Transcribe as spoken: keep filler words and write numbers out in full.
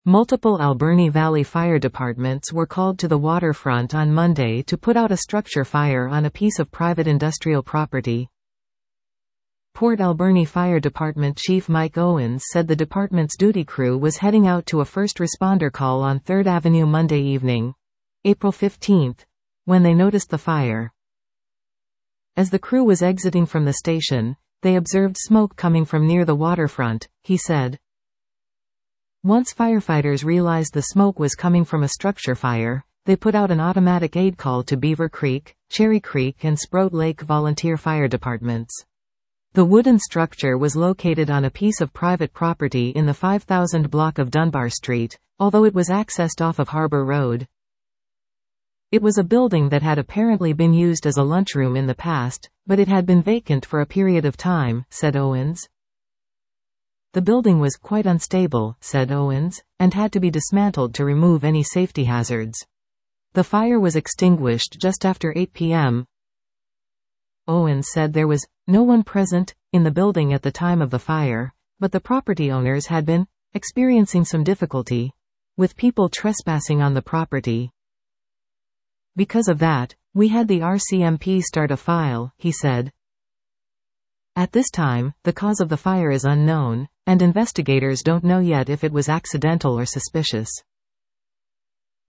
Multiple Alberni Valley fire departments were called to the waterfront on Monday to put out a structure fire on a piece of private industrial property. Port Alberni Fire Department Chief Mike Owens said the department's duty crew was heading out to a first responder call on third Avenue Monday evening, April fifteenth, when they noticed the fire. As the crew was exiting from the station, they observed smoke coming from near the waterfront, he said. Once firefighters realized the smoke was coming from a structure fire, they put out an automatic aid call to Beaver Creek, Cherry Creek and Sprout Lake volunteer fire departments. The wooden structure was located on a piece of private property in the five thousand block of Dunbar Street, although it was accessed off of Harbor Road. It was a building that had apparently been used as a lunchroom in the past, but it had been vacant for a period of time, said Owens. The building was quite unstable, said Owens, and had to be dismantled to remove any safety hazards. The fire was extinguished just after eight p m Owens said there was no one present in the building at the time of the fire, but the property owners had been experiencing some difficulty with people trespassing on the property. Because of that, we had the R C M P start a file, he said. At this time, the cause of the fire is unknown, and investigators don't know yet if it was accidental or suspicious.